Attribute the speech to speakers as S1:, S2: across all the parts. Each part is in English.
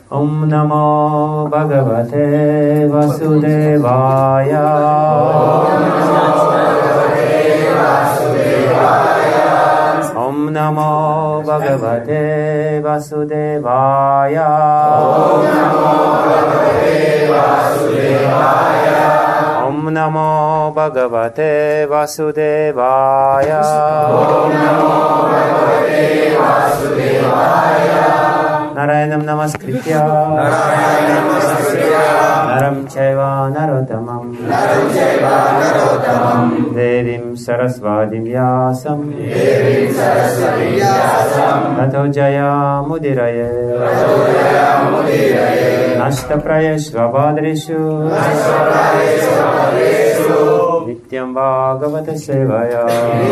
S1: Om Namo Bhagavate Vasudevaya. Om Namo Bhagavate Vasudevaya. Om Namo Bhagavate Vasudevaya. Narayanam Namaskritya Naram Chaiva Narottamam Devim Sarasvatim Vyasam Tato Jaya Mudiraye Nashtaprayeshva Badrishu Nityam Bhagavata Sevaya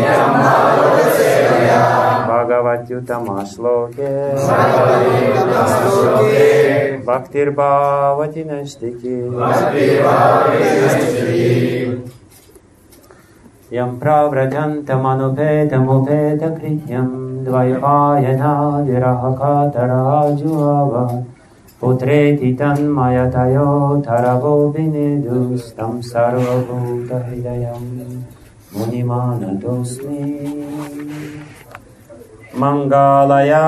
S1: Bhagavatyutama Shloke Bhaktir Bhavati Nashtiki Yam Pravrajantam Anupetam Upeta Krityam Dvayavayana Virahakatara Juava Putreti Tanmayatayo Taravo Vinidus Tam Sarvabhuta Hridayam Munimanatosmi Mangalaya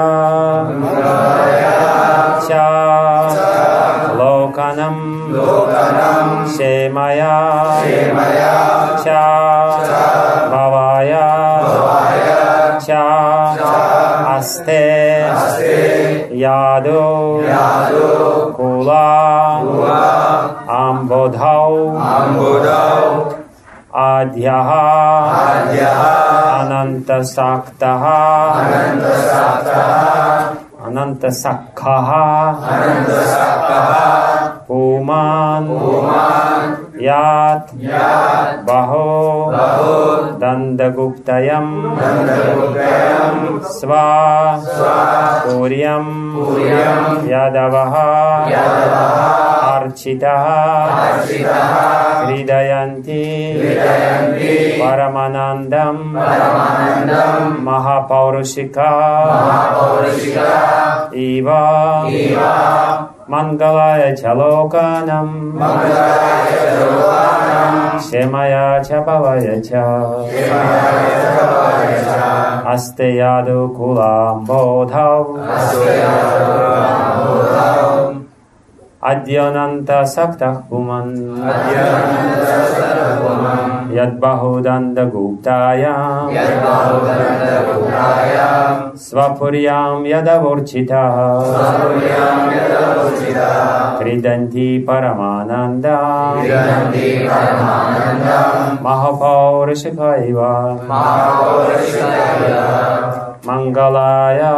S1: Cha Lokanam Shemaya Cha Bhavaya Cha Aste Yadu Kula Ambodhau Adhyaha Ananta Sakkaha Puman Yat Baho Dandaguptayam Sva Puryam Yadavaha Architaha Hridayanti Paramanandam Mahapaurushika Iva Mangalaya Chalokanam Shemaya Chabhavaya Cha Aste Yadu Kulam Bodhav Adyananta Saktah Puman Yadbahudanda Guptayam Svapuryam Yadavorchita Kridanti Paramananda Mahapaurishikaiva Mangalaya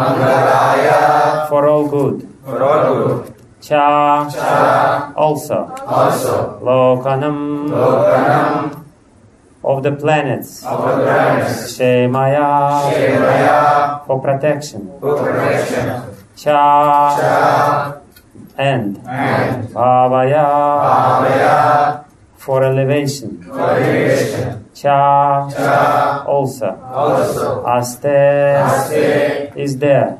S1: for all good Cha also Lokanam of the planets Shemaya for protection Cha and Bhavaya for elevation Cha also Aste is there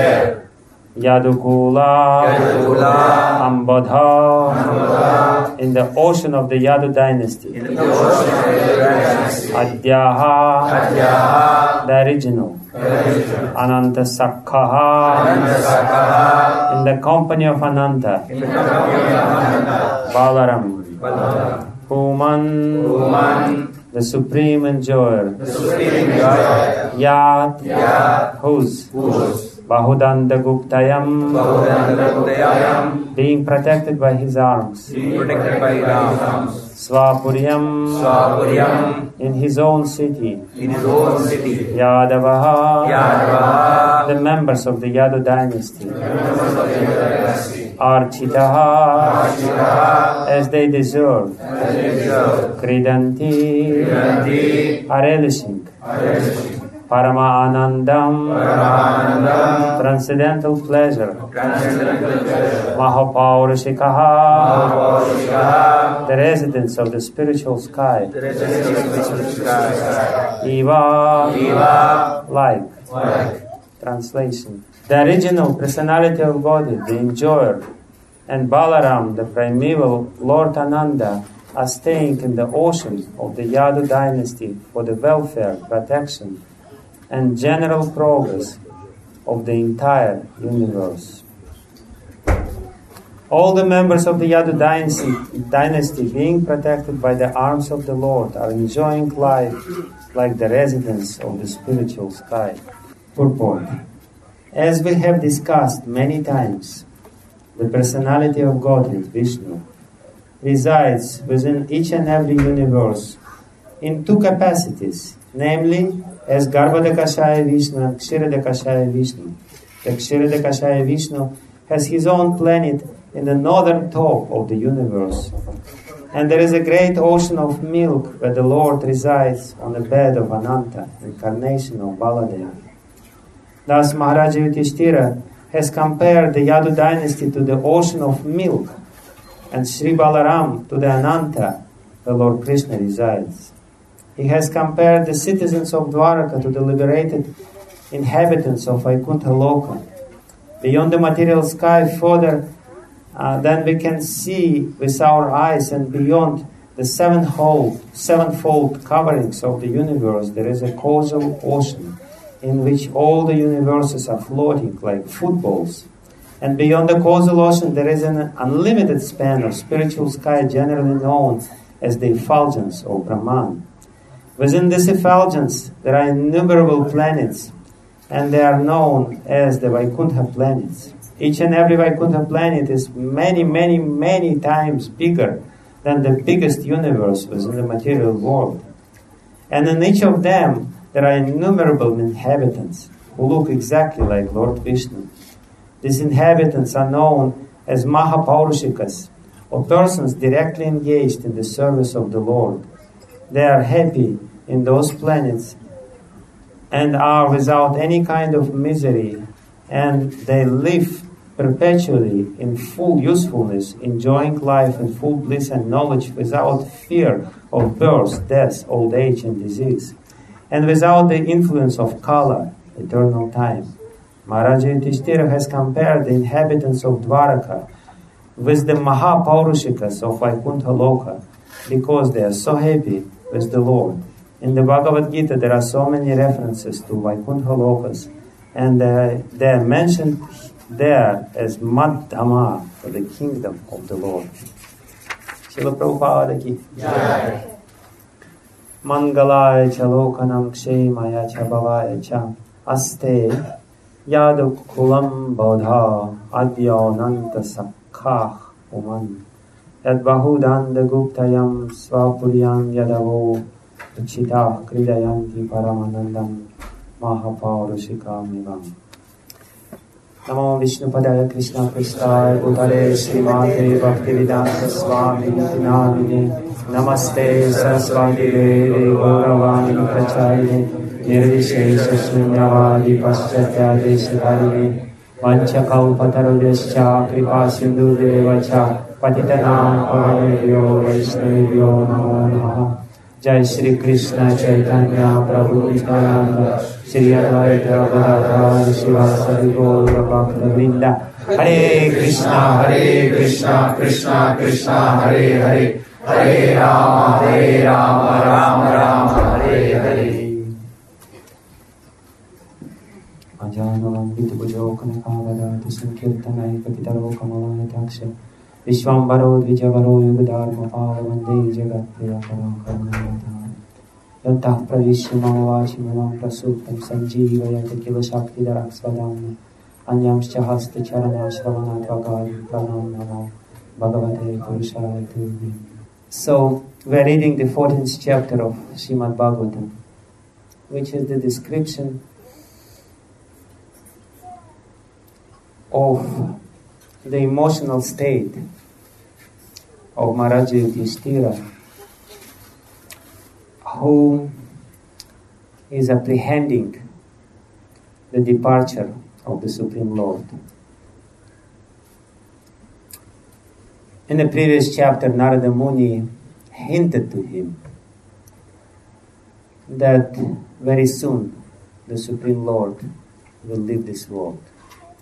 S1: Yadukula Ambodha in the ocean of the Yadu dynasty Adhyaha the original Ananta Sakkaha in the company of Ananta Balaram Puman the supreme enjoyer Yat whose Bahudanda Guptayam being protected by his arms Svapuryam in his own city Yadavaha the members of the Yadu dynasty Architaha as they deserve Kridanti are relishing Parama Anandam transcendental pleasure Mahapaurishikaha the residents of the spiritual sky Eva like Translation The original personality of Godhead, the enjoyer, and Balaram, the primeval Lord Ananda, are staying in the ocean of the Yadu dynasty for the welfare, protection, and general progress of the entire universe. All the members of the Yadu dynasty, being protected by the arms of the Lord, are enjoying life like the residents of the spiritual sky. Purport. As we have discussed many times, the personality of Godhead, Vishnu, resides within each and every universe in two capacities, namely as Garbhodakashaya Vishnu and Kshirodakashaya Vishnu. The Kshirodakashaya Vishnu has his own planet in the northern top of the universe, and there is a great ocean of milk where the Lord resides on the bed of Ananta, incarnation of Baladeva. Thus Maharaja Yudhishthira has compared the Yadu dynasty to the ocean of milk, and Sri Balaram to the Ananta, where Lord Krishna resides. He has compared the citizens of Dwaraka to the liberated inhabitants of Vaikuntha Loka. Beyond the material sky, further than we can see with our eyes, and beyond the sevenfold coverings of the universe, there is a causal ocean in which all the universes are floating like footballs. And beyond the causal ocean, there is an unlimited span of spiritual sky, generally known as the effulgence or Brahman. Within this effulgence, there are innumerable planets, and they are known as the Vaikuntha planets. Each and every Vaikuntha planet is many, many, many times bigger than the biggest universe within the material world. And in each of them, there are innumerable inhabitants who look exactly like Lord Vishnu. These inhabitants are known as Mahapurushikas, or persons directly engaged in the service of the Lord. They are happy in those planets and are without any kind of misery, and they live perpetually in full usefulness, enjoying life in full bliss and knowledge without fear of birth, death, old age, and disease, and without the influence of Kala, eternal time. Maharaja Yudhishthira has compared the inhabitants of Dwaraka with the Mahapurushikas of Vaikuntha Loka because they are so happy with the Lord. In the Bhagavad Gita, there are so many references to Vaikuntha Lokas, and they are mentioned there as Madhyama, for the kingdom of the Lord. Srila Prabhupada ki Jai. Mangalaya cha lokanam kshemaya cha bhavaya cha aste yadu kulam bodha adyananta sakkah uman yad bahudanda guptayam svapuryam yadavo uchitah kridayanti paramanandam mahaparushikamivam. Namo Vishnupadaya Krishna Pristaya Bhutale Srimate Bhaktivedanta Swami Namine Namaste Saraswati Devi Gauravani Pracharine Nirvishesha Shunyavadi Paschatya Deshikarine Vanchakalpatarudescha Kripa Sindhu Devacha Patitanam Pavanebhyo Vaishnavibhyo Namo Namaha. Jai Shri Krishna Chaitanya Prabhu Nityananda Shri Advaita Gadadhar Srivasadi Gaura Bhakta-vrinda. Hare Krishna Krishna Krishna Hare Hare Hare Rama Rama Rama Hare Hare. Ajana Vita Bujokana Kavada Sankirtanai Kapitaro Kamalaya Taksha Vishwambaro Dvijavaro Yugadharma Pava Vande Jagat Priyakaram Karnayatana Yantah Pravishimavachi Malam Prasuptam Sanjivayata Kila Shakti Daraksvadam Anyamscha Hasta Charana Shravana Tvagari Pranam Namo Bhagavate Purushaya Tuvim. So, we're reading the 14th chapter of Srimad Bhagavatam, which is the description of the emotional state of Maharaja Yudhishthira, who is apprehending the departure of the Supreme Lord. In the previous chapter, Narada Muni hinted to him that very soon the Supreme Lord will leave this world.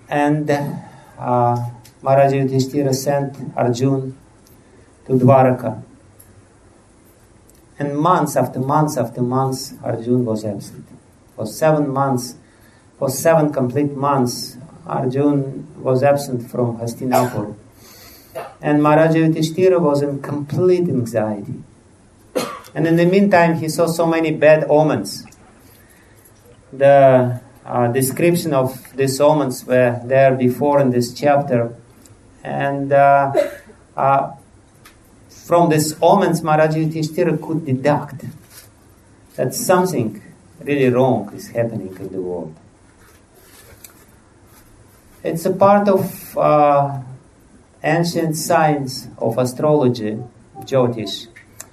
S1: And Maharaja Yudhishthira sent Arjuna to Dwaraka. And months after months after months, Arjuna was absent. For 7 months, for 7 complete months, Arjuna was absent from Hastinapur. And Maharaja Yudhishthira was in complete anxiety. And in the meantime, he saw so many bad omens. The description of these omens were there before in this chapter. And from these omens, Maharaja Yudhishthira could deduct that something really wrong is happening in the world. It's a part of ancient science of astrology, Jyotish,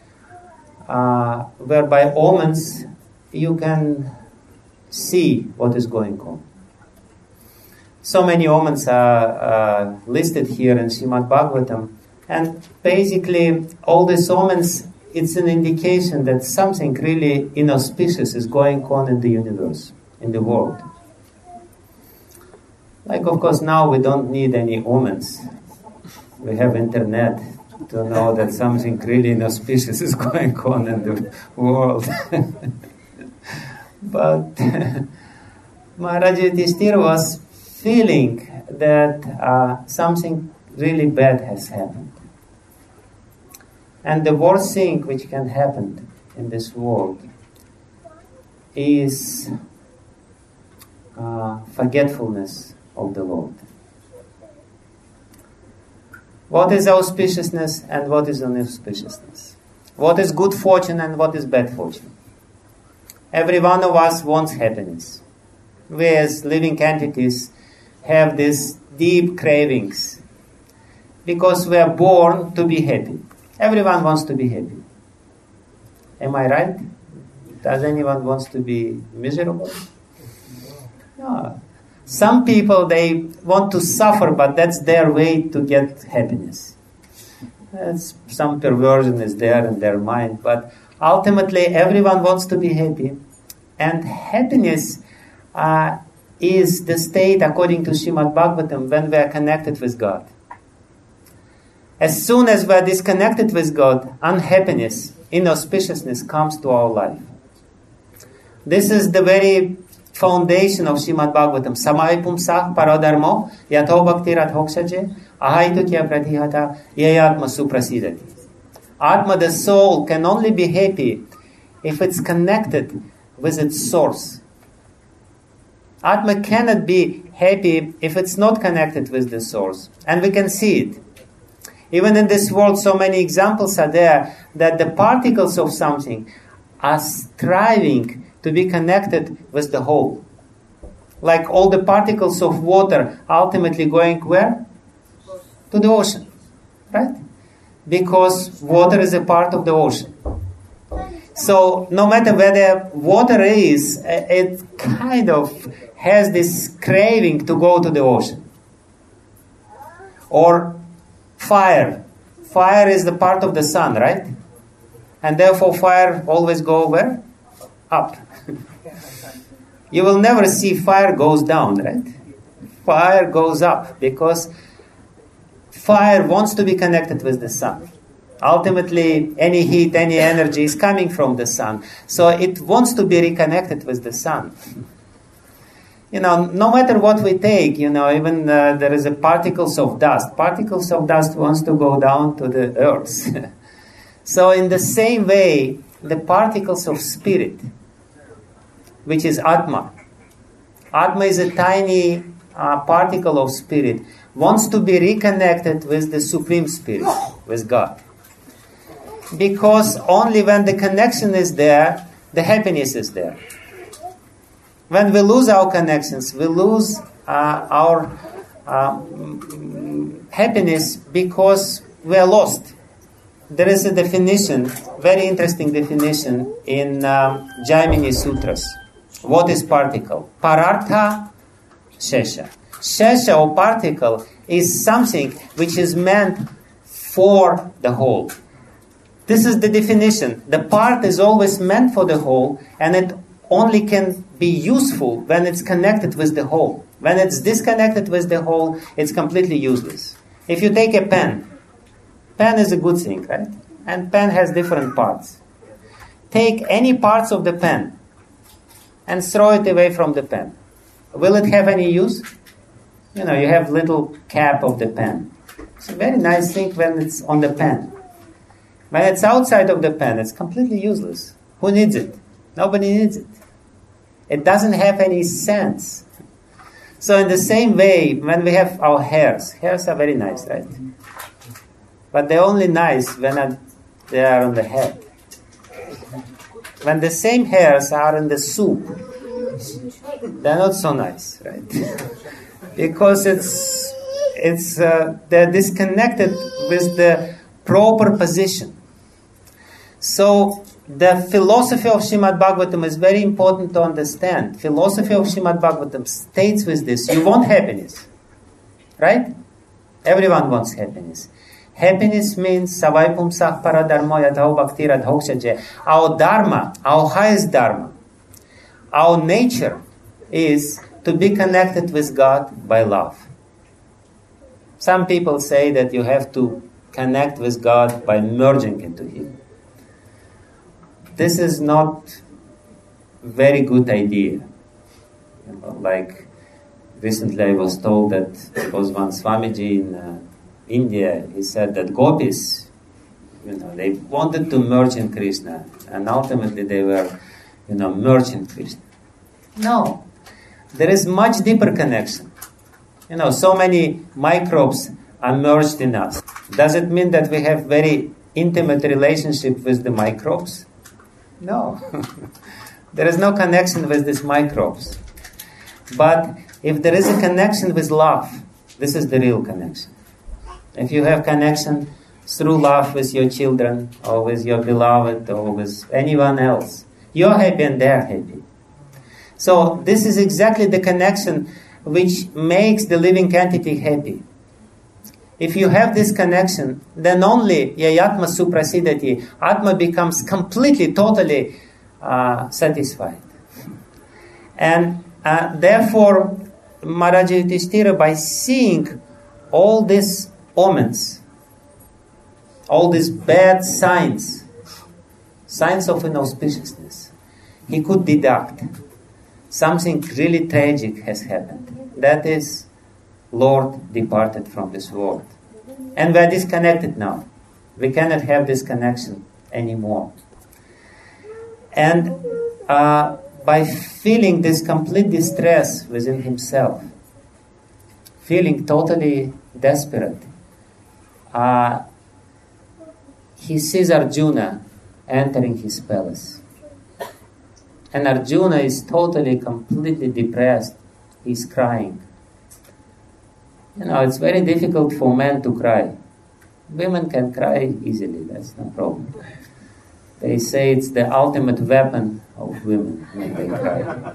S1: whereby omens you can see what is going on. So many omens are listed here in Srimad Bhagavatam, and basically all these omens, it's an indication that something really inauspicious is going on in the universe, in the world. Like, of course, now we don't need any omens. We have internet to know that something really inauspicious is going on in the world. But Maharaja Yudhishthira was feeling that something really bad has happened. And the worst thing which can happen in this world is forgetfulness of the Lord. What is auspiciousness and what is inauspiciousness? What is good fortune and what is bad fortune? Every one of us wants happiness. We as living entities have these deep cravings because we are born to be happy. Everyone wants to be happy. Am I right? Does anyone wants to be miserable? No. Some people, they want to suffer, but that's their way to get happiness. Some perversion is there in their mind, but ultimately everyone wants to be happy. And happiness is the state, according to Srimad Bhagavatam, when we are connected with God. As soon as we are disconnected with God, unhappiness, inauspiciousness comes to our life. This is the very foundation of Srimad Bhagavatam. Samai pumsah paradharmo yatho bhakti radhoksaje ahaitu kya pratihata yayatma suprasidati. Atma, the soul, can only be happy if it's connected with its source. Atma cannot be happy if it's not connected with the source. And we can see it. Even in this world, so many examples are there that the particles of something are striving to be connected with the whole. Like all the particles of water ultimately going where? To the ocean. Right? Because water is a part of the ocean. So no matter where the water is, it kind of has this craving to go to the ocean. Or fire. Fire is the part of the sun, right? And therefore fire always go where? Up. You will never see fire goes down, right? Fire goes up because fire wants to be connected with the sun. Ultimately, any heat, any energy is coming from the sun. So it wants to be reconnected with the sun. No matter what we take, even there is a particles of dust. Particles of dust wants to go down to the earth. So in the same way, the particles of spirit, which is Atma. Atma is a tiny particle of spirit, wants to be reconnected with the Supreme Spirit, with God. Because only when the connection is there, the happiness is there. When we lose our connections, we lose our happiness because we are lost. There is a definition, very interesting definition in Jaimini Sutras. What is particle? Parartha Shesha. Shesha or particle is something which is meant for the whole. This is the definition. The part is always meant for the whole, and it only can be useful when it's connected with the whole. When it's disconnected with the whole, it's completely useless. If you take a pen is a good thing, right? And pen has different parts. Take any parts of the pen and throw it away from the pen. Will it have any use? You have little cap of the pen. It's a very nice thing when it's on the pen. When it's outside of the pen, it's completely useless. Who needs it? Nobody needs it. It doesn't have any sense. So in the same way, when we have our hairs are very nice, right? But they're only nice when they are on the head. When the same hairs are in the soup, they're not so nice, right? Because they're disconnected with the proper position. So the philosophy of Srimad Bhagavatam is very important to understand. Philosophy of Srimad Bhagavatam states with this: you want happiness, right? Everyone wants happiness. Happiness means savai pumsah paradharma yadhau bhakti radhokshaje. Our dharma, our highest dharma, our nature is to be connected with God by love. Some people say that you have to connect with God by merging into Him. This is not a very good idea. Like recently I was told that there was one Swamiji in India. He said that gopis, they wanted to merge in Krishna, and ultimately they were, merged in Krishna. No, there is much deeper connection. So many microbes are merged in us. Does it mean that we have very intimate relationship with the microbes? No. There is no connection with these microbes. But if there is a connection with love, this is the real connection. If you have connection through love with your children, or with your beloved, or with anyone else, you're happy and they're happy. So this is exactly the connection which makes the living entity happy. If you have this connection, then only yayatma suprasidati, Atma becomes completely, totally satisfied. And therefore, Maharaja Yudhishthira, by seeing all these omens, all these bad signs of inauspiciousness, he could deduct something really tragic has happened. That is, Lord departed from this world. And we are disconnected now. We cannot have this connection anymore. And by feeling this complete distress within himself, feeling totally desperate, he sees Arjuna entering his palace. And Arjuna is totally, completely depressed. He's crying. It's very difficult for men to cry. Women can cry easily, that's no problem. They say it's the ultimate weapon of women when they cry.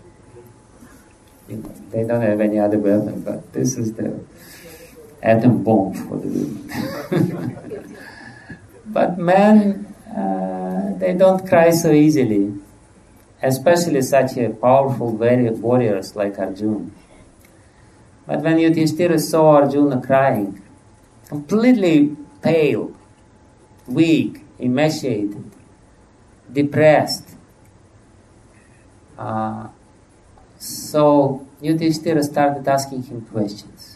S1: They don't have any other weapon, but this is the atom bomb for the women. But men, they don't cry so easily, especially such a powerful warriors like Arjuna. But when Yudhishthira saw Arjuna crying, completely pale, weak, emaciated, depressed, so Yudhishthira started asking him questions.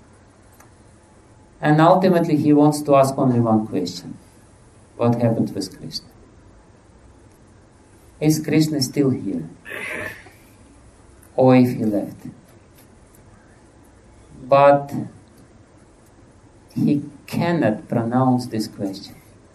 S1: And ultimately he wants to ask only one question. What happened with Krishna? Is Krishna still here? Or if he left? But he cannot pronounce this question.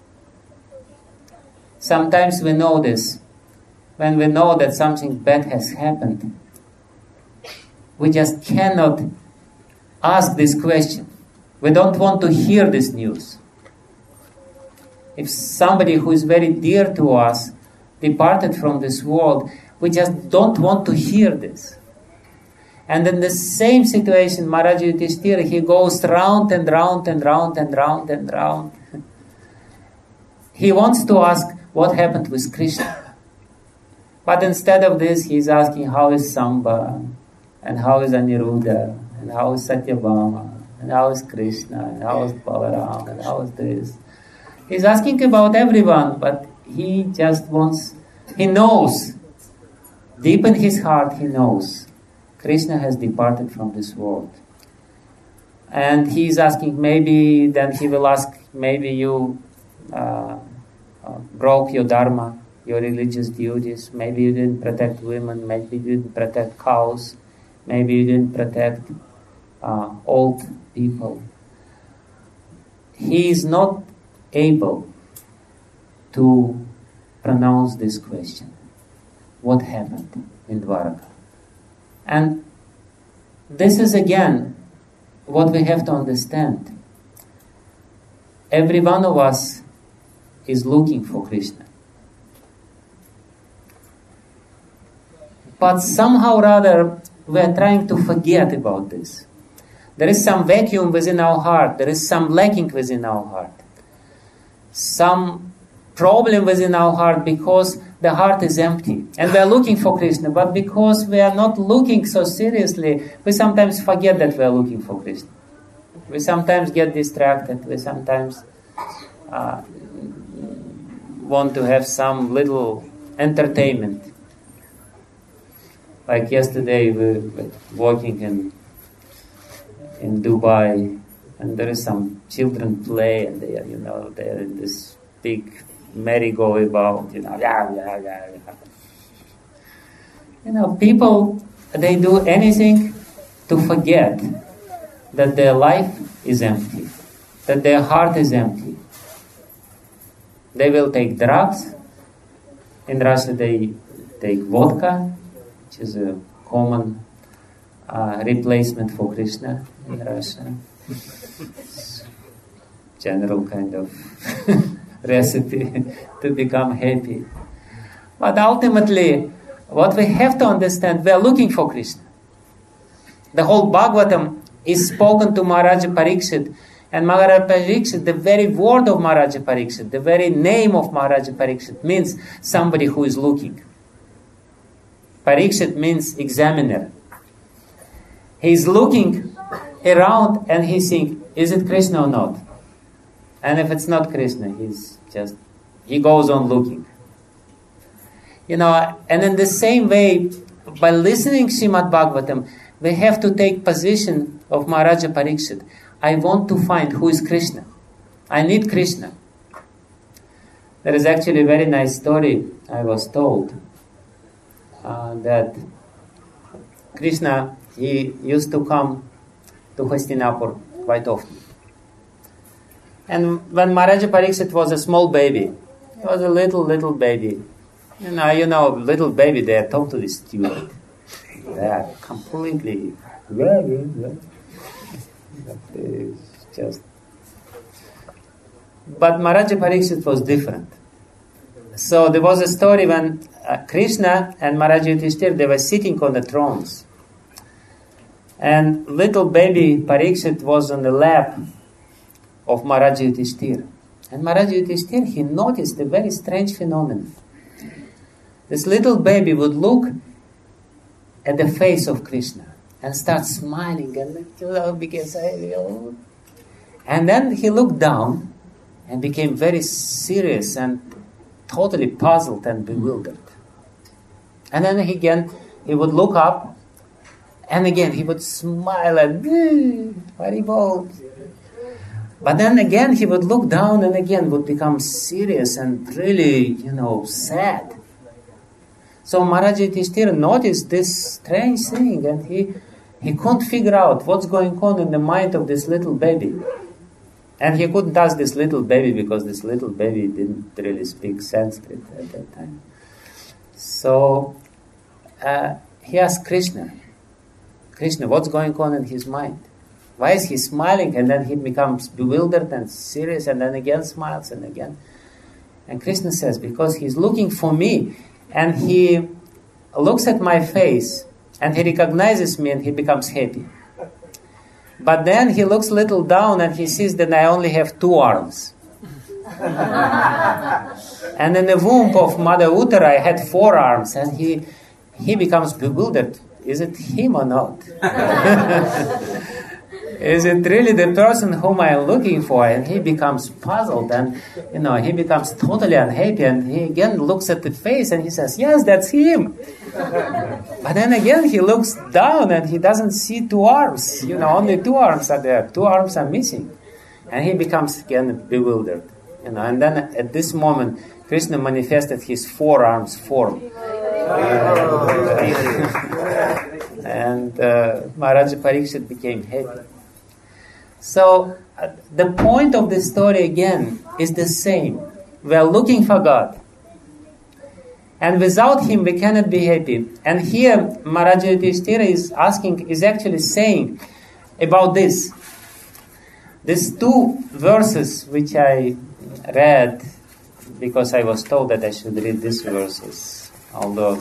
S1: Sometimes we know this. When we know that something bad has happened, we just cannot ask this question. We don't want to hear this news. If somebody who is very dear to us departed from this world, we just don't want to hear this. And in the same situation, Maharaja Yudhishthira, he goes round and round and round and round and round. He wants to ask what happened with Krishna.
S2: But instead of this, he's asking how is Samba, and how is Aniruddha, and how is Satyabhama, and how is Krishna, and how is Balaram, and how is this. He's asking about everyone, but he just wants, he knows, deep in his heart he knows, Krishna has departed from this world. And he's asking, maybe, then he will ask, maybe you broke your dharma, your religious duties, maybe you didn't protect women, maybe you didn't protect cows, maybe you didn't protect old people. He is not able to pronounce this question. What happened in Dwaraka? And this is again what we have to understand. Every one of us is looking for Krishna. But somehow or other, we are trying to forget about this. There is some vacuum within our heart. There is some lacking within our heart. Some problem within our heart because the heart is empty. And we are looking for Krishna. But because we are not looking so seriously, we sometimes forget that we are looking for Krishna. We sometimes get distracted. We sometimes want to have some little entertainment. Like yesterday, we were walking in Dubai, and there is some children play, and they are, they're in this big merry-go-about, people, they do anything to forget that their life is empty, that their heart is empty. They will take drugs. In Russia, they take vodka, which is a common replacement for Krishna in Russia. General kind of recipe to become happy. But ultimately, what we have to understand, we are looking for Krishna. The whole Bhagavatam is spoken to Maharaja Parikshit, and Maharaja Parikshit, the very word of Maharaja Parikshit, the very name of Maharaja Parikshit means somebody who is looking. Parikshit means examiner. He's looking around and he's saying, is it Krishna or not? And if it's not Krishna, he goes on looking. And in the same way, by listening Srimad Bhagavatam, we have to take position of Maharaja Parikshit. I want to find who is Krishna. I need Krishna. There is actually a very nice story I was told that Krishna, he used to come to Hastinapur quite often. And when Maharaja Parikshit was a small baby, he was a little baby. Little baby, they are totally stupid. They are completely... But Maharaja Parikshit was different. So there was a story when Krishna and Maharaja Yudhishthira, they were sitting on the thrones. And little baby Parikshit was on the lap of Maharaja Yudhishthira. And Maharaja Yudhishthira, he noticed a very strange phenomenon. This little baby would look at the face of Krishna and start smiling and became so. And then he looked down and became very serious and totally puzzled and bewildered. And then again, he would look up, and again he would smile and Haribol. But then again he would look down and again would become serious and really, sad. So Maharaja Yudhishthira noticed this strange thing, and he couldn't figure out what's going on in the mind of this little baby. And he couldn't ask this little baby because this little baby didn't really speak Sanskrit at that time. So he asked Krishna, what's going on in his mind? Why is he smiling and then he becomes bewildered and serious and then again smiles and again? And Krishna says, because he's looking for me and he looks at my face and he recognizes me and he becomes happy. But then he looks a little down and he sees that I only have 2 arms. And in the womb of Mother Uttara, I had 4 arms, and he becomes bewildered. Is it him or not? Is it really the person whom I am looking for? And he becomes puzzled, and he becomes totally unhappy, and he again looks at the face and he says, yes, that's him. But then again he looks down and he doesn't see 2 arms. Only 2 arms are there. 2 arms are missing. And he becomes again bewildered. And then at this moment Krishna manifested his 4 arms form. And Maharaja Parikshit became happy. So the point of the story again is the same. We are looking for God. And without Him we cannot be happy. And here Maharaja Yudhishthira is actually saying about this. These 2 verses which I read, because I was told that I should read these verses, although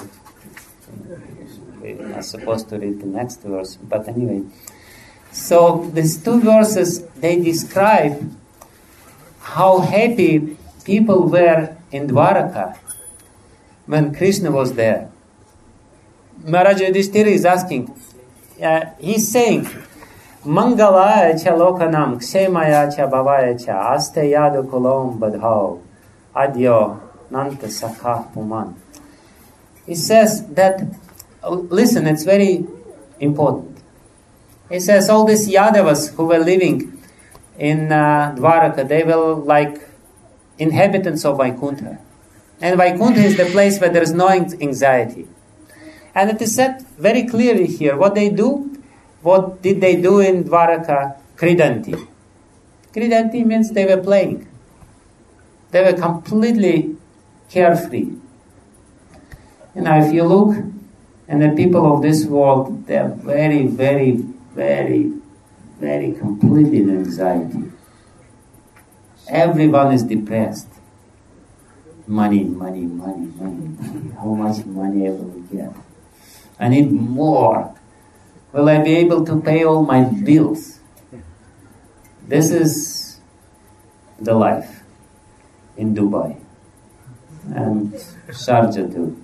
S2: we are supposed to read the next verse. But anyway, so these 2 verses, they describe how happy people were in Dwaraka when Krishna was there. Maharaja Yudhishthira is asking, he's saying, Mangalaya cha lokanam, kshemaya cha bhavaya cha, aste yadu kolom badhau, adyo nanta sakha puman. He says that, listen, it's very important. He says all these Yadavas who were living in Dwaraka, they were like inhabitants of Vaikuntha. And Vaikuntha is the place where there is no anxiety. And it is said very clearly here what they do. What did they do in Dwaraka? Kridanti. Kridanti means they were playing. They were completely carefree. If you look at the people of this world, they are very, very, very, very completely in anxiety. Everyone is depressed. Money, money, money, money, money. How much money will we get? I need more. Will I be able to pay all my bills? This is the life in Dubai and Sharjah too.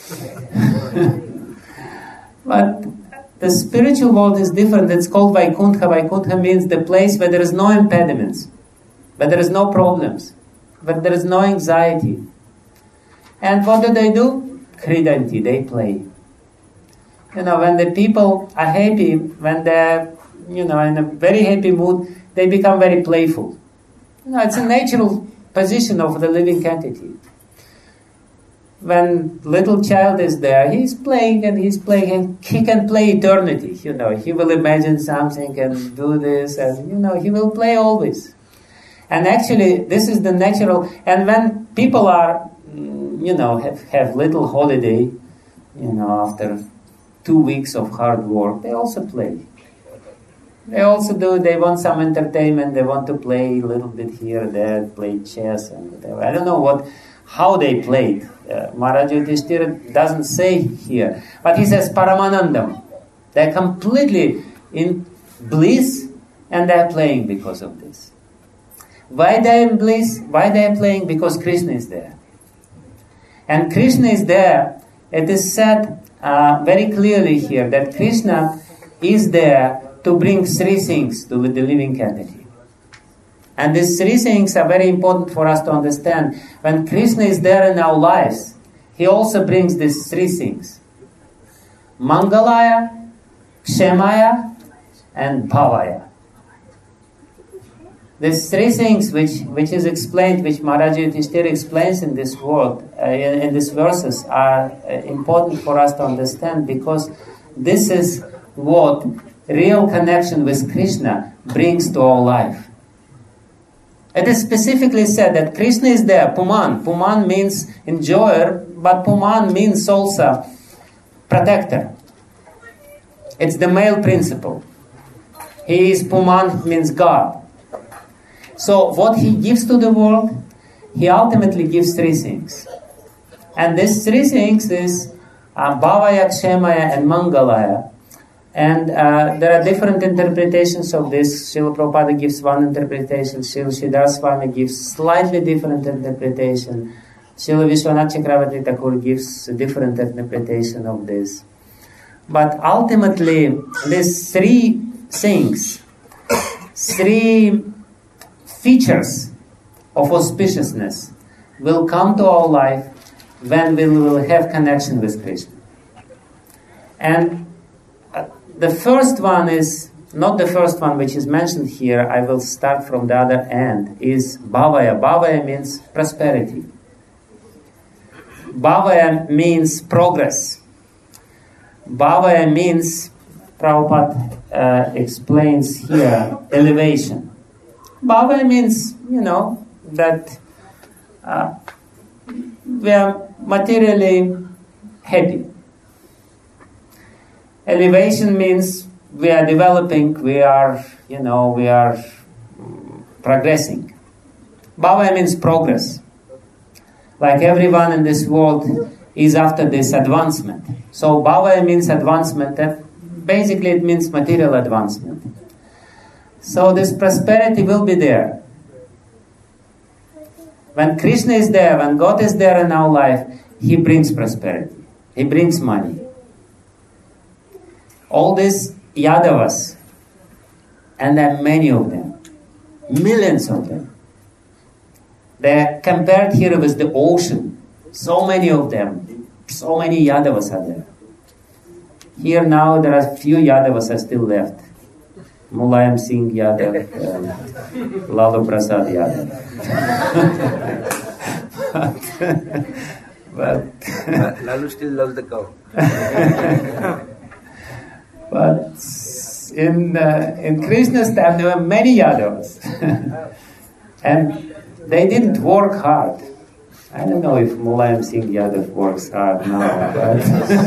S2: But the spiritual world is different. It's called Vaikuntha. Vaikuntha means the place where there is no impediments, where there is no problems, where there is no anxiety. And what do? Kridanti, they play. When the people are happy, when they're, in a very happy mood, they become very playful. It's a natural position of the living entity. When little child is there, he's playing and he can play eternity. He will imagine something and do this, and he will play always. And actually, this is the natural. And when people are, have little holiday, after 2 weeks of hard work, they also play. They also do, they want some entertainment, they want to play a little bit here, there, play chess and whatever. I don't know how they played. Maharaja Yudhishthira doesn't say here, but he says Paramanandam. They're completely in bliss and they're playing because of this. Why they're in bliss? Why they're playing? Because Krishna is there. And Krishna is there. It is said very clearly here that Krishna is there to bring 3 things to the living entity. And these 3 things are very important for us to understand. When Krishna is there in our lives, He also brings these 3 things. Mangalaya, Kshemaya, and Bhavaya. These 3 things which is explained, which Maharaja Yudhishthira explains in this word, in these verses, are important for us to understand, because this is what real connection with Krishna brings to our life. It is specifically said that Krishna is there, Puman. Puman means enjoyer, but Puman means also protector. It's the male principle. He is Puman, means God. So what He gives to the world, He ultimately gives 3 things. And these 3 things is Bhavaya, Kshemaya, and Mangalaya. And there are different interpretations of this. Srila Prabhupada gives one interpretation. Srila Siddhar Swami gives slightly different interpretation. Srila Vishwanath Chakravarti Thakur gives a different interpretation of this. But ultimately, these three things, three features of auspiciousness will come to our life when we will have connection with Krishna. And the first one is, not the first one which is mentioned here, I will start from the other end, is Bhavaya. Bhavaya means prosperity. Bhavaya means progress. Bhavaya means, Prabhupada explains here, elevation. Bhavaya means, that we are materially happy. Elevation means we are developing, we are progressing. Bhavaya means progress. Like everyone in this world is after this advancement. So Bhavaya means advancement. Basically it means material advancement. So this prosperity will be there. When Krishna is there, when God is there in our life, He brings prosperity. He brings money. All these Yadavas, and there are many of them, millions of them. They are compared here with the ocean. So many of them, so many Yadavas are there. Here now there are few Yadavas are still left. Mulayam Singh Yadav, Lalu Prasad Yadav. but
S3: Lalu still loves the cow.
S2: But in Krishna's time there were many Yadavas. And they didn't work hard. I don't know if Mulayam Singh Yadav works hard now, but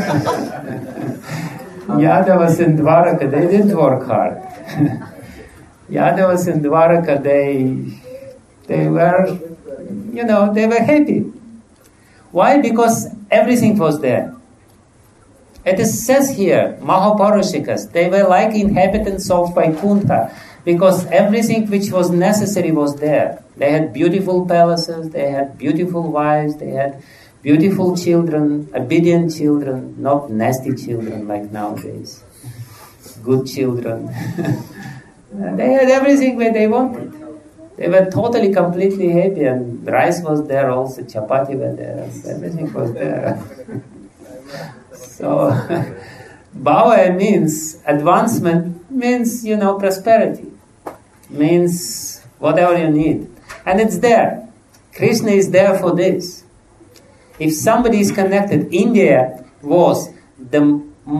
S2: Yadavas in Dwaraka, they didn't work hard. Yadavas in Dwaraka, they were, they were happy. Why? Because everything was there. It says here, Mahaparushikas, they were like inhabitants of Vaikuntha, because everything which was necessary was there. They had beautiful palaces, they had beautiful wives, they had beautiful children, obedient children, not nasty children like nowadays. Good children. They had everything where they wanted. They were totally, completely happy, and rice was there also, chapati were there, everything was there. So, Bhavaya means, advancement means, prosperity. Means whatever you need. And it's there. Krishna is there for this. If somebody is connected, India was the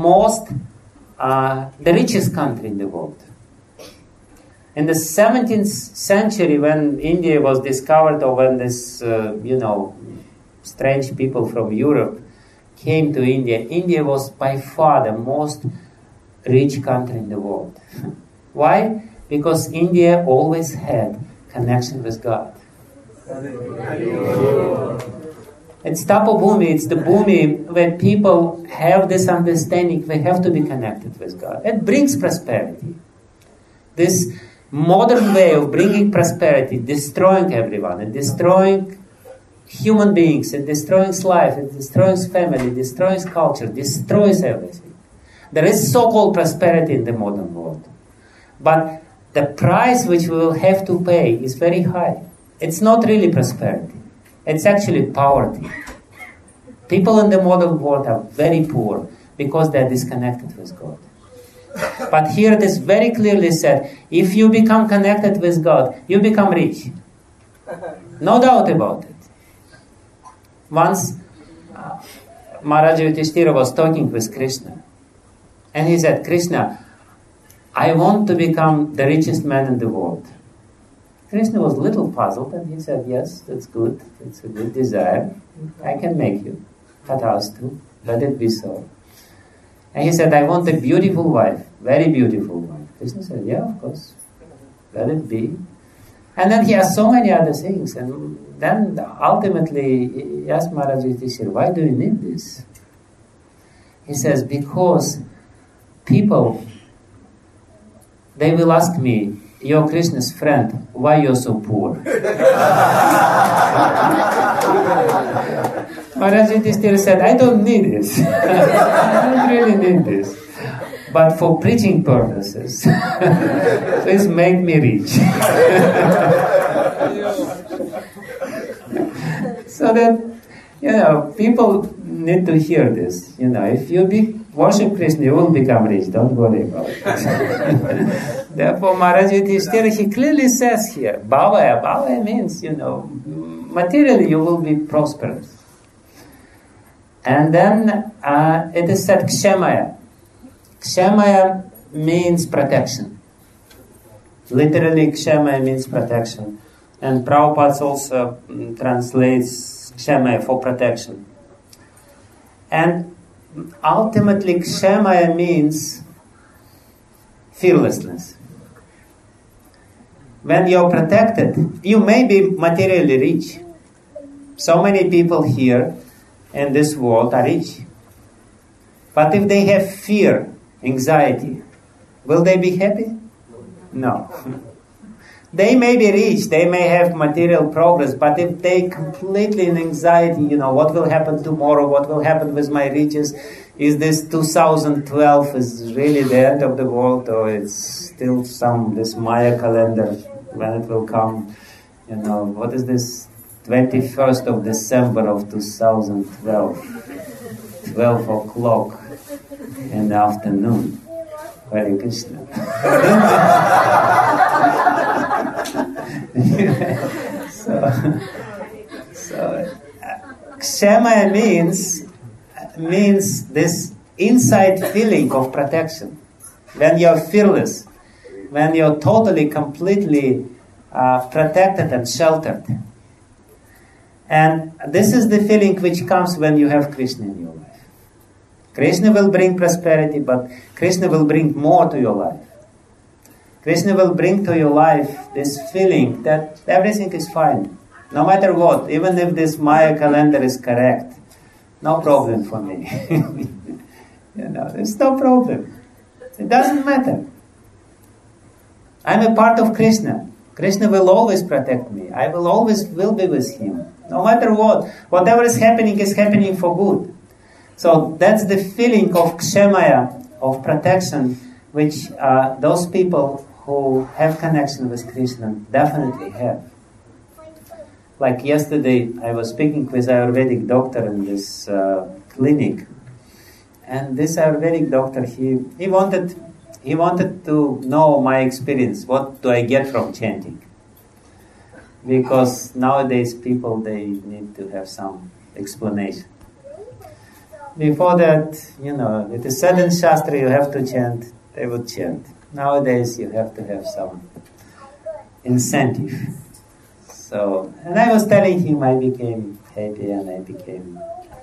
S2: richest country in the world. In the 17th century, when India was discovered, or when this, strange people from Europe came to India, India was by far the most rich country in the world. Why? Because India always had connection with God. It's Tapabhumi, it's the Bhumi where people have this understanding they have to be connected with God. It brings prosperity. This modern way of bringing prosperity, destroying everyone, and destroying human beings, and destroys life, and destroys family, destroys culture, destroys everything. There is so-called prosperity in the modern world. But the price which we will have to pay is very high. It's not really prosperity. It's actually poverty. People in the modern world are very poor because they're disconnected with God. But here it is very clearly said, if you become connected with God, you become rich. No doubt about it. Once, Maharaja Yudhishthira was talking with Krishna. And he said, Krishna, I want to become the richest man in the world. Krishna was a little puzzled and he said, yes, that's good. It's a good desire. I can make you. Tathastu. Let it be so. And he said, I want a beautiful wife. Very beautiful wife. Krishna said, yeah, of course. Let it be. And then he has so many other things. And then ultimately he asked Maharaja Yudhishthira, why do you need this? He says, because people they will ask me, "You're Krishna's friend, why you're so poor?" Maharaj Yudhishthira said, "I don't need this. I don't really need this. But for preaching purposes, please make me rich." So that, people need to hear this. If you worship Krishna, you will become rich. Don't worry about it. Therefore, Maharaj Yudhishthira, he clearly says here, Bhavaya. Bhavaya means, materially you will be prosperous. And then it is said Kshemaya. Kshemaya means protection. Literally, Kshemaya means protection. And Prabhupada also translates Kshemaya for protection. And ultimately, Kshemaya means fearlessness. When you're protected, you may be materially rich. So many people here in this world are rich. But if they have fear, anxiety, will they be happy? No. They may be rich, they may have material progress, but if they completely in anxiety, what will happen tomorrow, what will happen with my riches, is this 2012 is really the end of the world, or it's still this Maya calendar, when it will come, what is this 21st of December of 2012, 12 o'clock in the afternoon. Hare Krishna. So Kshemaya means this inside feeling of protection. When you're fearless, when you're totally, completely protected and sheltered. And this is the feeling which comes when you have Krishna in your life. Krishna will bring prosperity, but Krishna will bring more to your life. Krishna will bring to your life this feeling that everything is fine. No matter what, even if this Maya calendar is correct, no problem for me. There's no problem. It doesn't matter. I'm a part of Krishna. Krishna will always protect me. I will be with him. No matter what. Whatever is happening for good. So that's the feeling of Kshemaya, of protection, which those people who have connection with Krishna definitely have. Like yesterday, I was speaking with Ayurvedic doctor in this clinic. And this Ayurvedic doctor, he wanted to know my experience. What do I get from chanting? Because nowadays people, they need to have some explanation. Before that, it is said in Shastra you have to chant, they would chant. Nowadays you have to have some incentive. And I was telling him I became happy and I became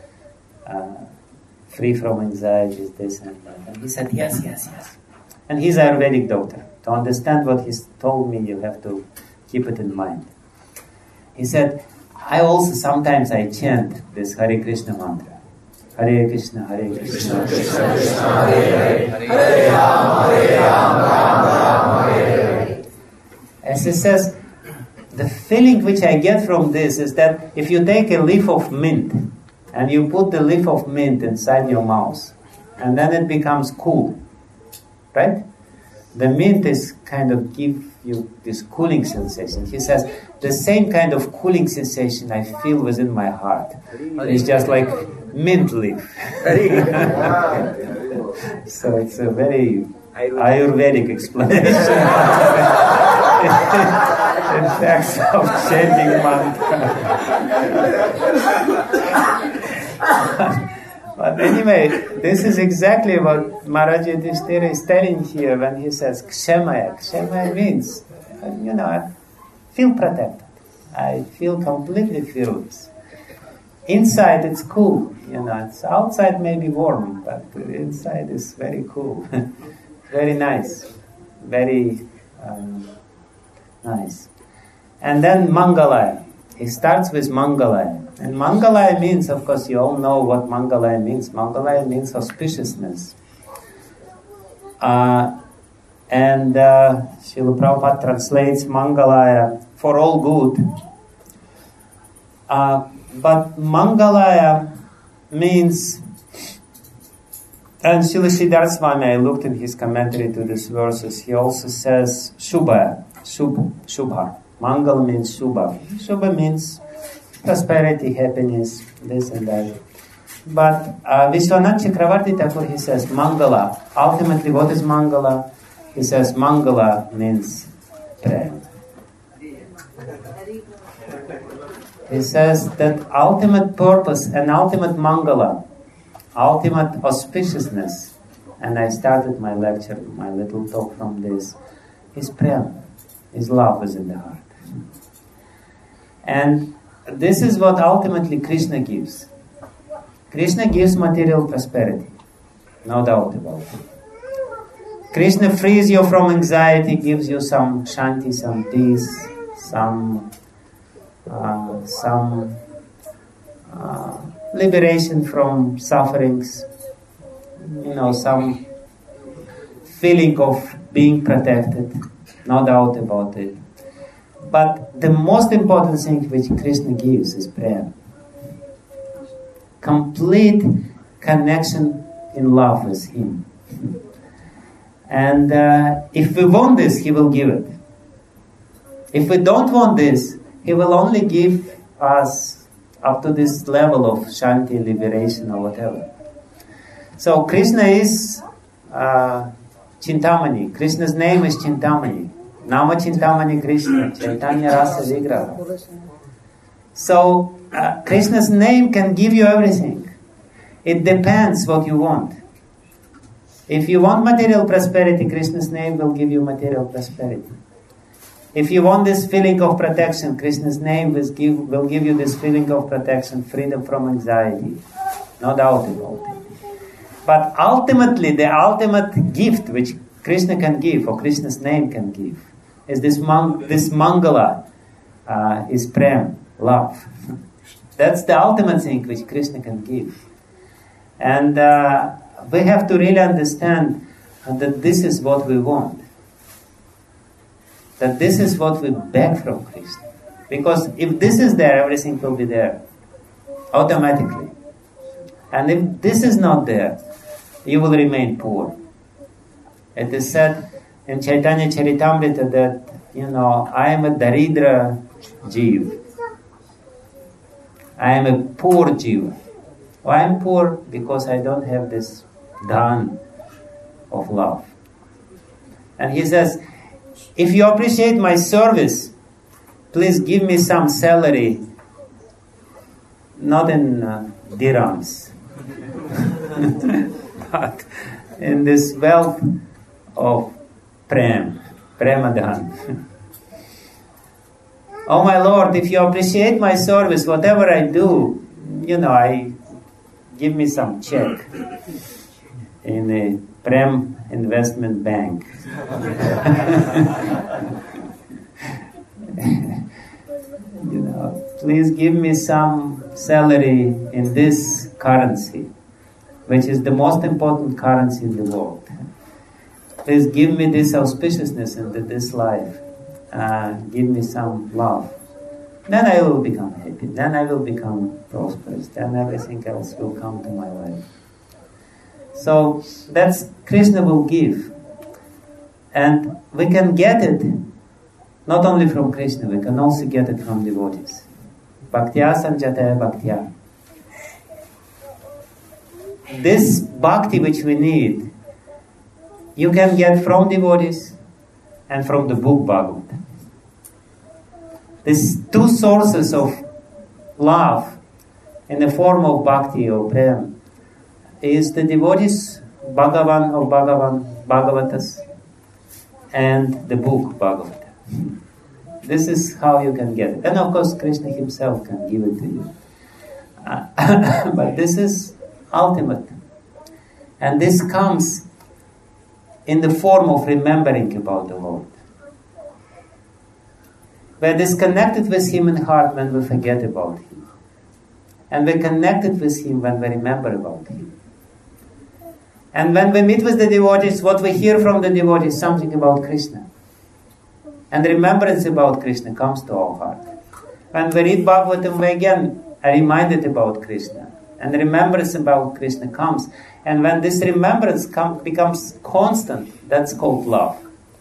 S2: free from anxieties, this and that. And he said, yes. And he's an Ayurvedic doctor. To understand what he's told me, you have to keep it in mind. He said, I also sometimes I chant this Hare Krishna mantra. Hare Krishna, Hare Krishna, Krishna Krishna, Hare Hare, Hare Rama, Rama, Hare Hare. As he says, the feeling which I get from this is that if you take a leaf of mint and you put the leaf of mint inside your mouth, and then it becomes cool, right? The mint is kind of give you this cooling sensation. He says, the same kind of cooling sensation I feel within my heart. It's just like mint leaf. So it's a very Ayurvedic explanation. Effects of chanting mantra. But anyway, this is exactly what Maharaj Yudhishthira is telling here when he says Kshemaya. Kshemaya means, I feel protected. I feel completely fearless. Inside it's cool, it's outside may be warm, but inside is very cool. Very nice. Very nice. And then Mangalaya. He starts with Mangalaya. And Mangalaya means, of course, you all know what Mangalaya means. Mangalaya means auspiciousness. And Srila Prabhupada translates Mangalaya for all good. But Mangalaya means, and Srila Siddhartha Swami, I looked in his commentary to these verses, he also says Shubha. Mangala means Shubha. Shubha means prosperity, happiness, this and that. But Vishwanath Chakravarti Thakur, he says Mangala. Ultimately, what is Mangala? He says Mangala means prayer. He says that ultimate purpose and ultimate Mangala, ultimate auspiciousness, and I started my lecture, my little talk from this, is prayer, is love within the heart. And this is what ultimately Krishna gives. Krishna gives material prosperity, no doubt about it. Krishna frees you from anxiety, gives you some shanti, some peace, some liberation from sufferings, some feeling of being protected, no doubt about it. But the most important thing which Krishna gives is prayer. Complete connection in love with Him. And if we want this, He will give it. If we don't want this, He will only give us up to this level of shanti, liberation or whatever. So Krishna is Chintamani. Krishna's name is Chintamani. Nama Chintamani Krishna, Chaitanya Rasa Vigraha. So Krishna's name can give you everything. It depends what you want. If you want material prosperity, Krishna's name will give you material prosperity. If you want this feeling of protection, Krishna's name will give you this feeling of protection, freedom from anxiety. No doubt about it. But ultimately, the ultimate gift which Krishna can give, or Krishna's name can give, is this Mangala, is Prem, love. That's the ultimate thing which Krishna can give. And we have to really understand that this is what we want. That this is what we beg from Krishna. Because if this is there, everything will be there. Automatically. And if this is not there, you will remain poor. It is said in Chaitanya Charitamrita that, I am a Daridra Jeev. I am a poor Jeev. I am poor because I don't have this dhan of love. And he says, if you appreciate my service, please give me some salary, not in dirhams, but in this wealth of Premadhan. Oh my Lord, if you appreciate my service, whatever I do, I give me some check in a Prem Investment Bank. Please give me some salary in this currency, which is the most important currency in the world. Please give me this auspiciousness into this life. Give me some love. Then I will become happy. Then I will become prosperous. Then everything else will come to my life. So that's Krishna will give. And we can get it not only from Krishna, we can also get it from devotees. Bhaktya sanjataya bhaktya. This bhakti which we need, you can get from devotees and from the book Bhagavad. These two sources of love in the form of bhakti or prem is the devotees Bhagavan or Bhagavatas and the book Bhagavata. This is how you can get it. And of course Krishna himself can give it to you. But this is ultimate. And this comes in the form of remembering about the Lord. We're disconnected with Him in heart when we forget about Him. And we're connected with Him when we remember about Him. And when we meet with the devotees, what we hear from the devotees is something about Krishna. And remembrance about Krishna comes to our heart. When we read Bhagavatam, we again are reminded about Krishna. And remembrance about Krishna comes. And when this remembrance becomes constant, that's called love.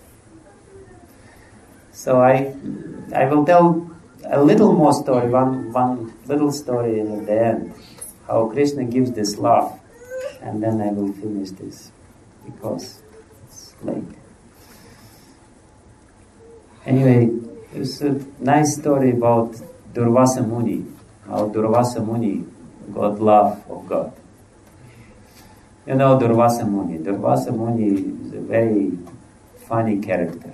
S2: So I will tell a little more story, one little story at the end, how Krishna gives this love. And then I will finish this, because it's late. Anyway, it's a nice story about Durvasa Muni, how Durvasa Muni got love of God. You know Durvasa Muni. Durvasa Muni is a very funny character.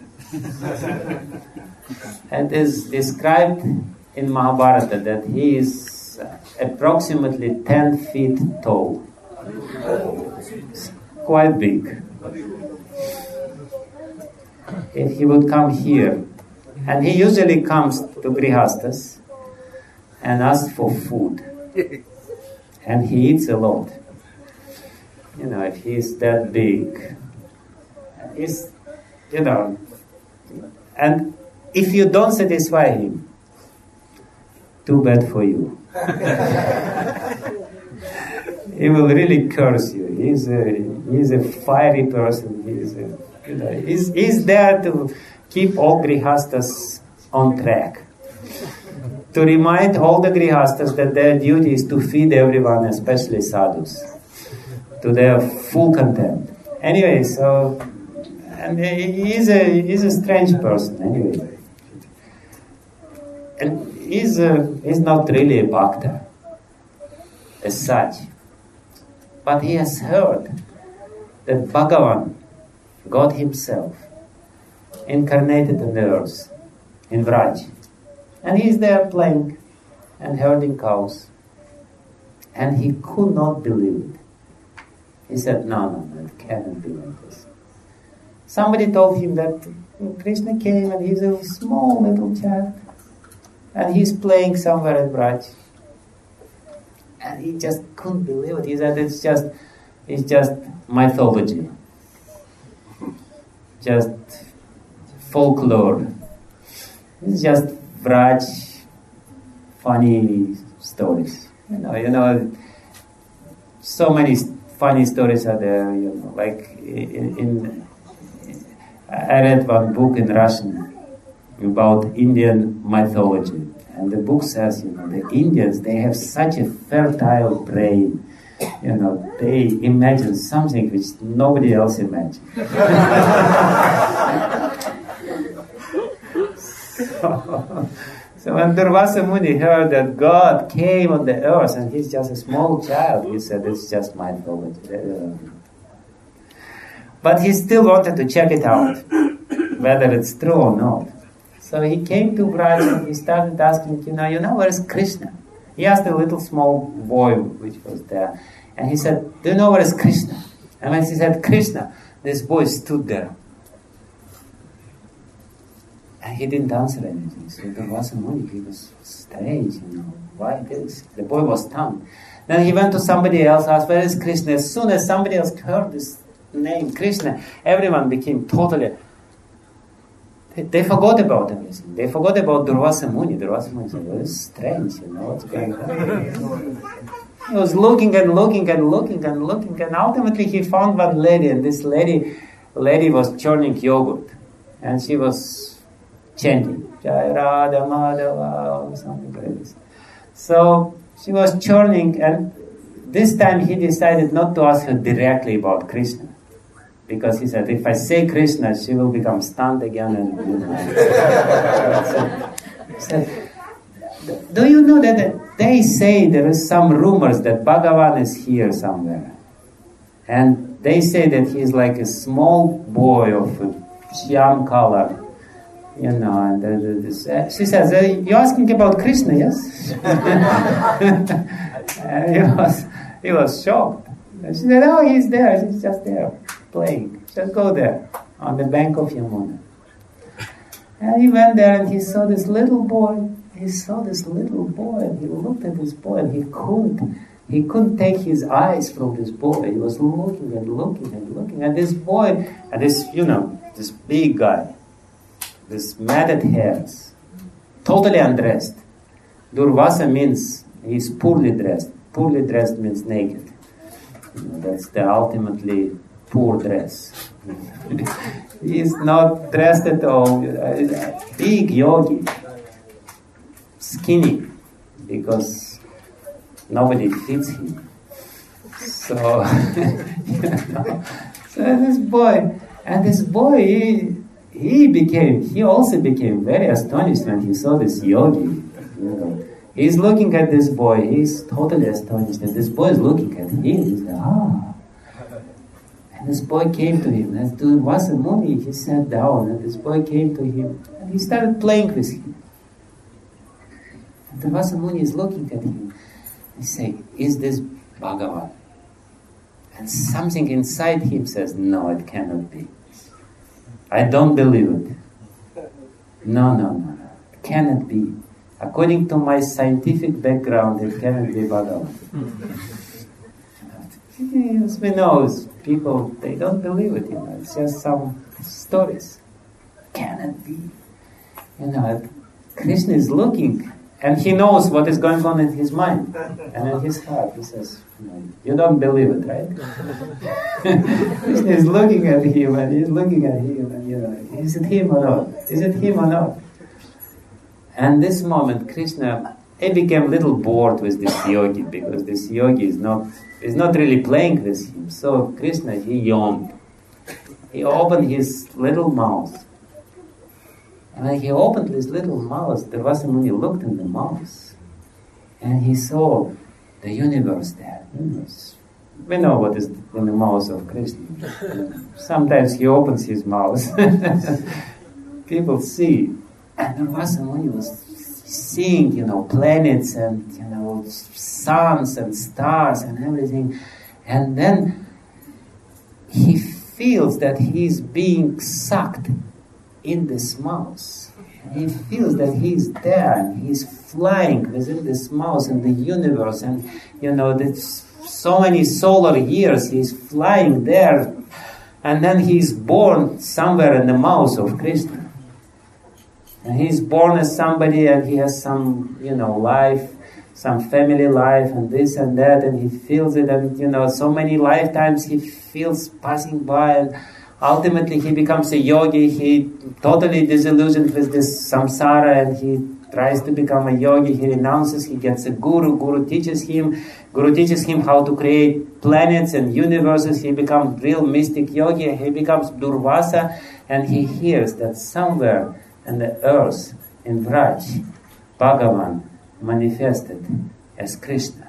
S2: And it is described in Mahabharata that he is approximately 10 feet tall. It's quite big. If he would come here, and he usually comes to Grihastas and asks for food, and he eats a lot. You know, if he's that big, he's, you know, and if you don't satisfy him, too bad for you. He will really curse you. He's a fiery person. He's there to keep all Grihastas on track. To remind all the Grihastas that their duty is to feed everyone, especially sadhus, to their full content. Anyway, so, and he's a strange person anyway. And he's not really a bhakta as such. But he has heard that Bhagavan, God himself, incarnated on the earth in Vraj. And he is there playing and herding cows. And he could not believe it. He said, no, it cannot be like this. Somebody told him that Krishna came and he's a small little child. And he's playing somewhere at Vraj. And he just couldn't believe it. He said, it's just mythology. Just folklore. It's just Vraj funny stories. You know, so many funny stories are there, you know, like I read one book in Russian about Indian mythology. And the book says, you know, the Indians, they have such a fertile brain. You know, they imagine something which nobody else imagined. So when Durvasa Muni heard that God came on the earth and he's just a small child, he said, it's just mythology. But he still wanted to check it out, whether it's true or not. So he came to Vraj and he started asking, you know, where's Krishna? He asked a little small boy which was there. And he said, do you know where is Krishna? And when he said Krishna, this boy stood there. And he didn't answer anything. So there wasn't money. He was strange, you know. Why this? The boy was stunned. Then he went to somebody else, asked, where is Krishna? As soon as somebody else heard this name, Krishna, everyone became totally... They forgot about everything. They forgot about Durvasa Muni. Durvasa Muni said, well, it's strange, you know, what's going on? He was looking and looking and looking and looking, and ultimately he found one lady, and this lady was churning yogurt, and she was chanting, Jai Radha Madhava, or something like this. So she was churning, and this time he decided not to ask her directly about Krishna. Because he said, if I say Krishna, she will become stunned again. And he said, do you know that they say there is some rumors that Bhagavan is here somewhere? And they say that he is like a small boy of a shyam color. You know, and she says, you're asking about Krishna, yes? And he was shocked. And she said, oh, he's there, he's just there. Playing. Just go there on the bank of Yamuna. And he went there and he saw this little boy. He saw this little boy and he looked at this boy and he couldn't he couldn't take his eyes from this boy. He was looking and looking and looking. And this boy, and this, this big guy, this matted hairs, totally undressed. Durvasa means he's poorly dressed. Poorly dressed means naked. That's the ultimately poor dress. He's not dressed at all. Big yogi, skinny, because nobody fits him. So, so this boy, he also became very astonished when he saw this yogi. He's looking at this boy. He's totally astonished. And this boy is looking at him. He's like, And this boy came to him. As Durvasa Muni, he sat down, and this boy came to him, and he started playing with him. And Durvasa Muni is looking at him. He says, "Is this Bhagavan?" And something inside him says, "No, it cannot be. I don't believe it. No. It cannot be. According to my scientific background, it cannot be Bhagavan." As we know, people, they don't believe it. It's just some stories. Cannot be. Krishna is looking, and he knows what is going on in his mind and in his heart. He says, "You don't believe it, right?" Krishna is looking at him, and he's looking at him, and is it him or not? Is it him or not? And this moment, Krishna, he became a little bored with this yogi, because this yogi is not really playing with him. So Krishna, he yawned. He opened his little mouth. And when he opened his little mouth, Durvasa Muni looked in the mouth, and he saw the universe there. We know what is in the mouth of Krishna. Sometimes he opens his mouth. People see. And Durvasa Muni was seeing, planets and, suns and stars and everything. And then he feels that he's being sucked in this mouth. He feels that he's there and he's flying within this mouth in the universe. And, there's so many solar years he's flying there. And then he's born somewhere in the mouth of Krishna. And he's born as somebody, and he has some, life, some family life, and this and that, and he feels it, and, so many lifetimes he feels passing by, and ultimately he becomes a yogi. He totally disillusioned with this samsara, and he tries to become a yogi. He renounces, he gets a guru. Guru teaches him how to create planets and universes. He becomes real mystic yogi. He becomes Durvasa, and he hears that somewhere in the earth, in Vraj, Bhagavan manifested as Krishna.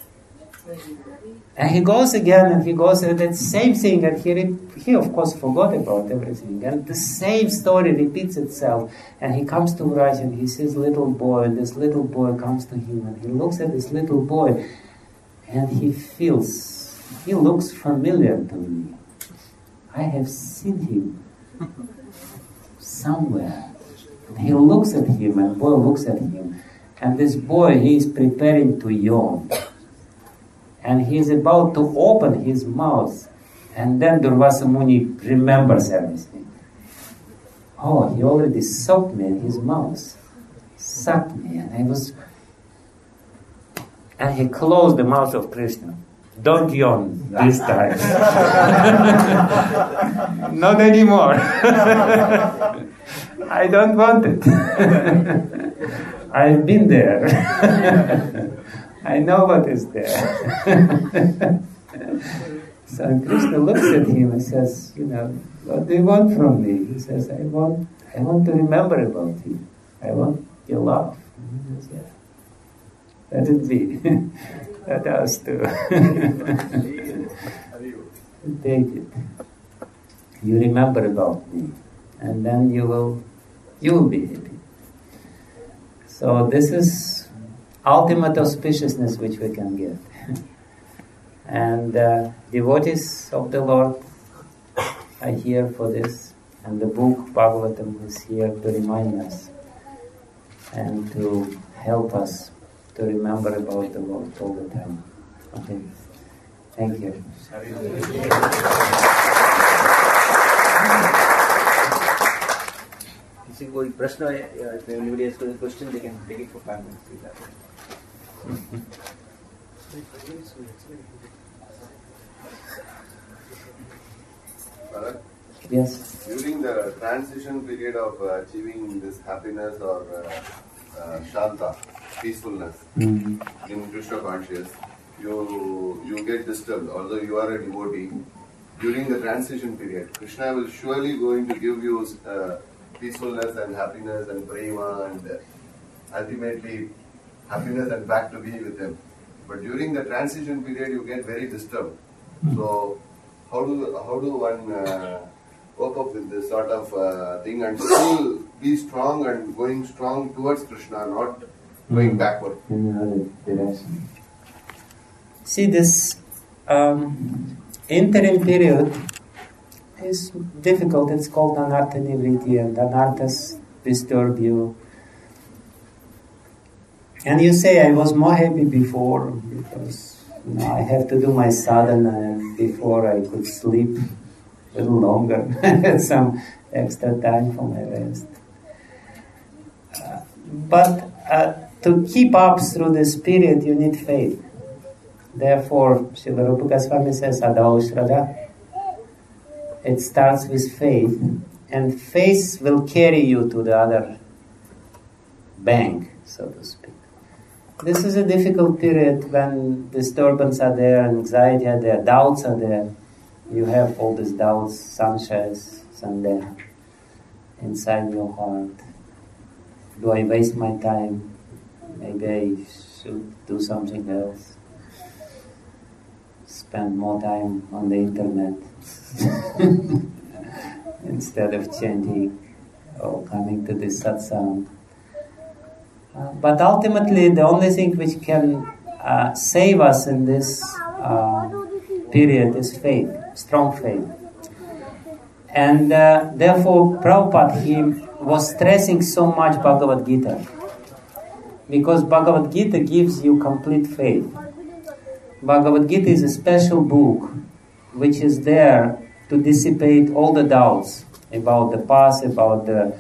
S2: And he goes again, and he goes at that same thing, and he of course forgot about everything. And the same story repeats itself. And he comes to Vraj, and he sees a little boy, and this little boy comes to him, and he looks at this little boy, and he looks familiar to me. I have seen him somewhere. He looks at him, and the boy looks at him, and this boy, he is preparing to yawn, and he is about to open his mouth, and then Durvasa Muni remembers everything. Oh, he already sucked me in his mouth, sucked me, and he closed the mouth of Krishna. Don't yawn this time. Not anymore. I don't want it. I've been there. I know what is there. So Krishna looks at him and says, what do you want from me? He says, I want to remember about you. I want your love. He says, yeah. Let it be. Let us too. Take it. You remember about me, and then you will be happy. So this is ultimate auspiciousness which we can get. And devotees of the Lord are here for this, and the book Bhagavatam is here to remind us and to help us to remember about the Lord all the time. Okay. Thank you.
S3: किसी को कोई प्रश्न है या if anybody has got a question, they can take it for 5 minutes.
S2: Yes.
S4: During the transition period of achieving this happiness or shanta, peacefulness in Krishna conscious, you get disturbed. Although you are a devotee, during the transition period, Krishna will surely going to give you peacefulness and happiness and prema and ultimately happiness and back to be with him. But during the transition period, you get very disturbed. So how do one cope up with this sort of thing and still be strong and going strong towards Krishna, not going backward?
S2: See, this interim period is difficult. It's called anartha nivritti, and anarthas disturb you. And you say, I was more happy before because I have to do my sadhana, and before I could sleep a little longer, some extra time for my rest. But to keep up through this period, you need faith. Therefore, Srila Rupa Goswami says, Adau Shraddha. It starts with faith, and faith will carry you to the other bank, so to speak. This is a difficult period when disturbances are there, anxiety are there, doubts are there. You have all these doubts, sanshayas, sandeha inside your heart. Do I waste my time? Maybe I should do something else. Spend more time on the internet instead of chanting or coming to this satsang. But ultimately, the only thing which can save us in this period is faith, strong faith. And therefore, Prabhupada, he was stressing so much Bhagavad Gita, because Bhagavad Gita gives you complete faith. Bhagavad Gita is a special book which is there to dissipate all the doubts about the past, about the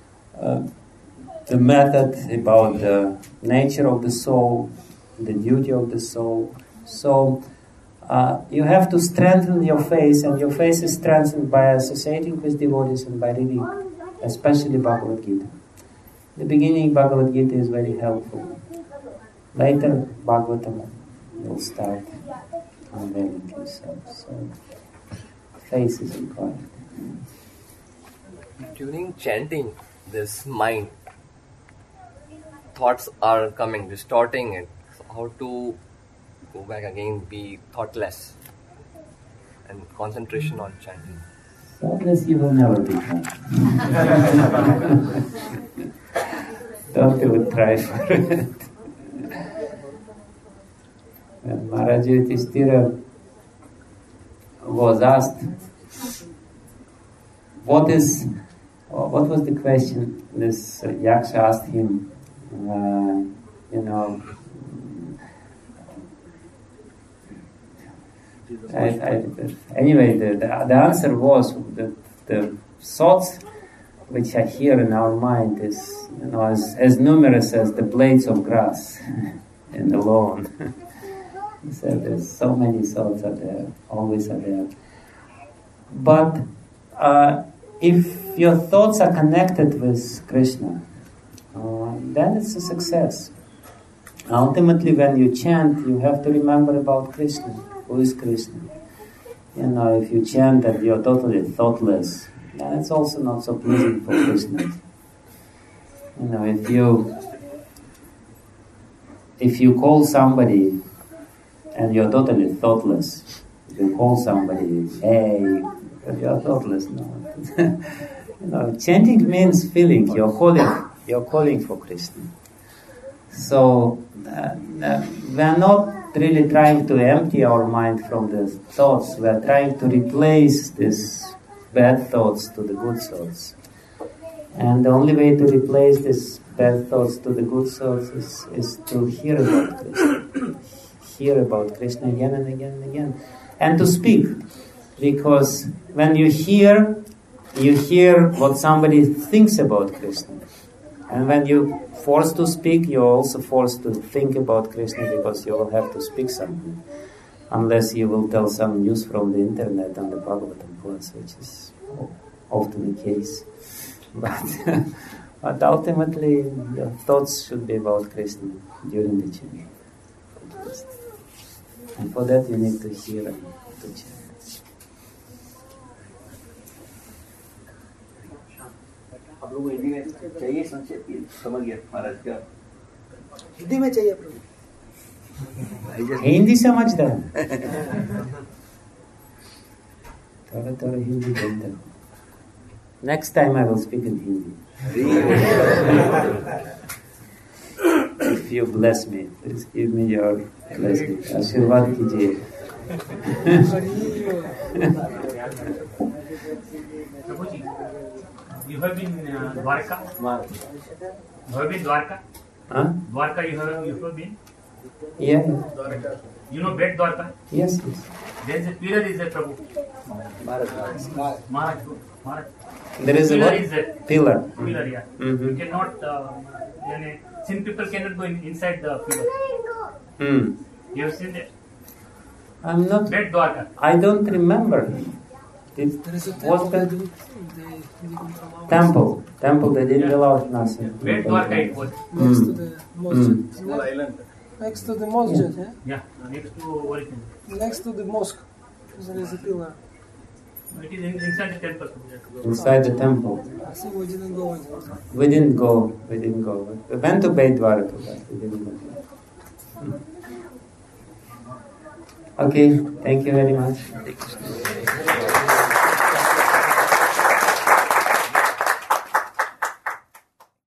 S2: method, about the nature of the soul, the duty of the soul. So you have to strengthen your faith, and your faith is strengthened by associating with devotees and by reading, especially Bhagavad Gita. In the beginning, Bhagavad Gita is very helpful. Later, Bhagavatam will start unveiling himself. So faith is required.
S5: During chanting, this mind, thoughts are coming, distorting it. So how to go back again, be thoughtless and concentration on chanting?
S2: Thoughtless you will never become. Don't even try for it. When Maharaja Yudhishthira was asked, what was the question? This Yaksha asked him, anyway, the answer was that the thoughts which are here in our mind is as numerous as the blades of grass in the lawn. He said there's so many thoughts are there, always are there. But if your thoughts are connected with Krishna, then it's a success. Ultimately, when you chant, you have to remember about Krishna. Who is Krishna? If you chant that you're totally thoughtless, then it's also not so pleasing for Krishna. If you call somebody and you're totally thoughtless, if you call somebody, hey, you're thoughtless, no. Chanting means feeling. You're calling for Krishna. So we're not really trying to empty our mind from the thoughts. We're trying to replace these bad thoughts to the good thoughts. And the only way to replace these bad thoughts to the good thoughts is to hear about Krishna. hear about Krishna again and again and again. And to speak. Because when you hear what somebody thinks about Krishna. And when you're forced to speak, you're also forced to think about Krishna, because you will have to speak something. Unless you will tell some news from the internet and the Bhagavatam points, which is often the case. But ultimately, your thoughts should be about Krishna during the chanting. And for that you need to hear and to chant.
S3: आप लोग हिंदी में चाहिए संक्षेप की समझ गया महाराज का
S6: हिंदी में चाहिए प्रभु
S2: हिंदी समझता है थोड़ा हिंदी बोलता हूँ. Next time I will speak in Hindi. If you bless me, please give me your blessing. आशीर्वाद कीजिए.
S7: You have been Dwarka? You have been Dwarka?
S2: Huh?
S7: Dwarka you have been?
S2: Yeah.
S7: You know Bet Dwarka?
S2: Yes.
S7: There is a pillar is there, Prabhu. Maharaj.
S2: There is a
S7: Pillar
S2: what?
S7: is there.
S2: Pillar.
S7: Pillar, yeah.
S2: Mhm.
S7: You cannot, sin people cannot go inside the pillar. You have seen that?
S2: I'm not.
S7: Bet Dwarka.
S2: I don't remember. It
S6: There is a
S2: was
S6: temple.
S2: the temple. They didn't allow nothing.
S7: Bet Dwarka it was.
S6: Next to the masjid.
S4: Small island.
S6: Next to the masjid, yeah?
S7: Yeah, next to origin.
S6: Next to the mosque. There is a pillar.
S7: It is inside the temple.
S2: Inside the temple.
S6: I think we didn't go in.
S2: We didn't go. We went to Beit Dwarka, but we didn't go. Okay, thank you very much.